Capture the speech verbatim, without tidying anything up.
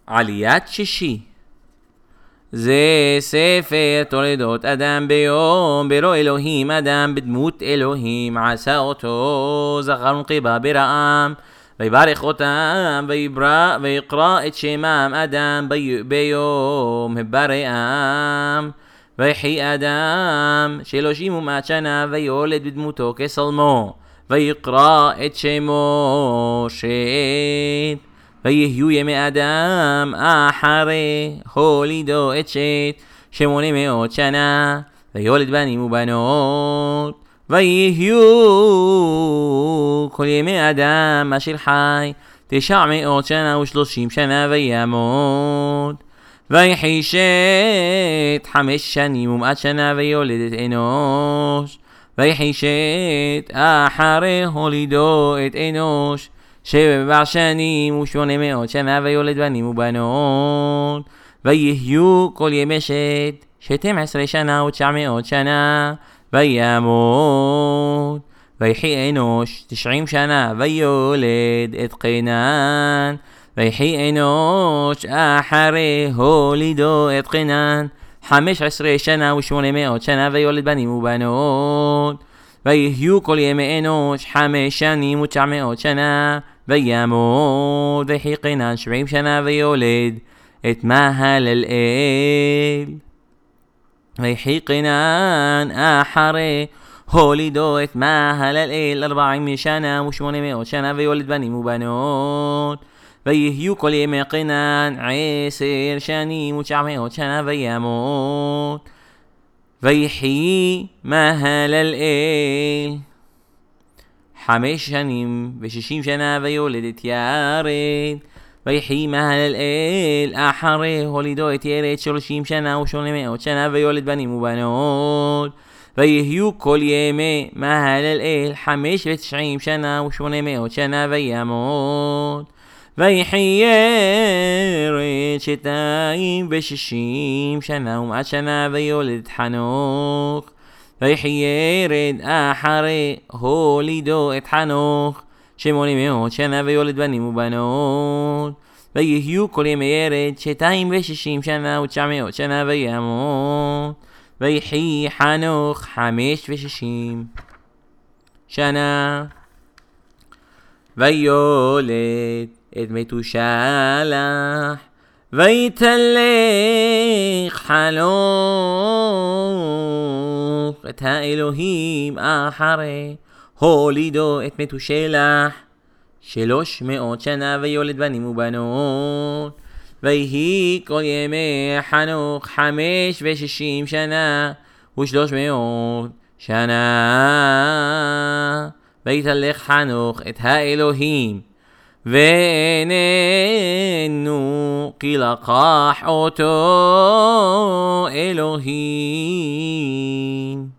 עליית שישי. זה ספר תולדות אדם ביום ברא אלוהים אדם בדמות אלוהים, עשה אותו זכר ונקבה בראם, ויברך אותם ויברא ויקרא את שמם אדם בי, ביום הבראם. ויחי אדם שלושים ומאה שנה ויולד בדמותו כצלמו, ויקרא את שמו שת. ויהיו ימי אדם אחרי הולידו את שת שמונה מאות שנה, ויולד בנים ובנות. ויהיו כל ימי אדם אשר חי תשע מאות שנה ושלושים שנה וימות. ויחי שת חמש שנים ומאה שנה ויולד את אנוש. ויחי שת אחרי הולידו את אנוש שבע שנים ושמונה מאות שנה ויולד בנים ובנות. ויהיו כל ימי שת שתים עשרה שנה ותשע מאות שנה וימות. ויחי אנוש תשעים שנה ויולד את קינן. ויחי אנוש אחרי הולידו את קינן חמש עשרה שנה ושמונה מאות שנה ויולד בנים ובנות. ויהיו כל ימי אנוש חמש שנים ותשע מאות שנה וימות. ויחי קינן שבעים שנה ויולד את מהללאל. ויחי קינן אחרי הולידו את מהללאל ארבעים שנה ושמונה מאות שנה ויולד בנים ובנות. ויהיו כל ימי קינן עשר שנים ותשע מאות שנה וימות. ויחי מהללאל חמש שנים ושישים שנה ויולד את ירד. ויחי מהללאל אחרי הולידו את ירד שלושים שנה ושמונה מאות שנה ויולד בנים ובנות. ויהיו כל ימי מהללאל חמש ותשעים שנה ושמונה מאות שנה וימות. ויחי ירד שתיים ושישים שנה ומאה שנה ויולד חנוך. ויחי ירד אחרי הולידו את חנוך שמונה מאות שנה ויולד בנים ובנות. ויהיו כל ימי ירד שתיים ושישים שנה ותשע מאות שנה וימות. ויחי חנוך חמש ושישים שנה ויולד את מתושלח. ויתלך חנוך את האלוהים אחרי הולידו את מתושלח שלוש מאות שנה ויולד בנים ובנות. ויהי כל ימי חנוך חמש ושישים שנה ושלוש מאות שנה. ויתלך חנוך את האלוהים ואיננו כי לקח אותו אלוהים.